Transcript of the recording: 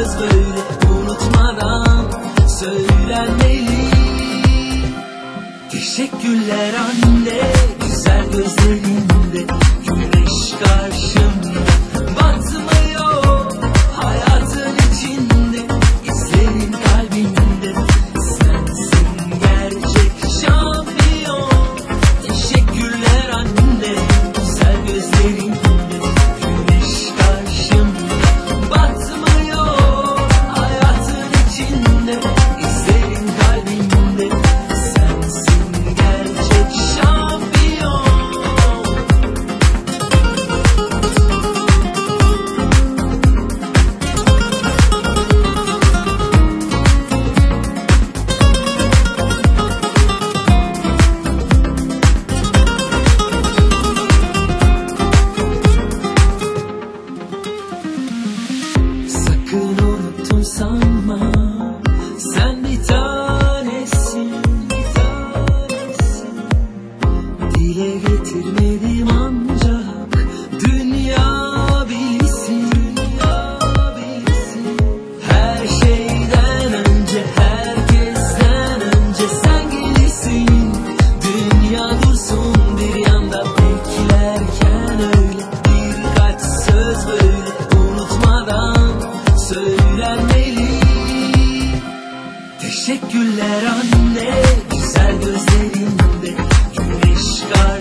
söz böyle unutmadan söylenmeli. Teşekkürler anne, güzel gözlerinde güneş karşımda batmıyor. Hayatın içinde, izlerin kalbinde, sensin gerçek şampiyon. Teşekkürler anne, güzel gözlerinde güneş karşımda batmıyor. Hayatın içinde, izlerin kalbinde, sensin gerçek şampiyon. Sakın unuttun sanma, sen bir tanesin, bir tanesin. Dile getirmedim ancak dünya bilsin, dünya bilsin. Her şeyden önce, herkesten önce sen gelirsin. Dünya dursun bir yanda beklerken, öyle birkaç söz böyle unutmadan söylenmeli. Teşekkürler anne, güzel gözlerinde güneş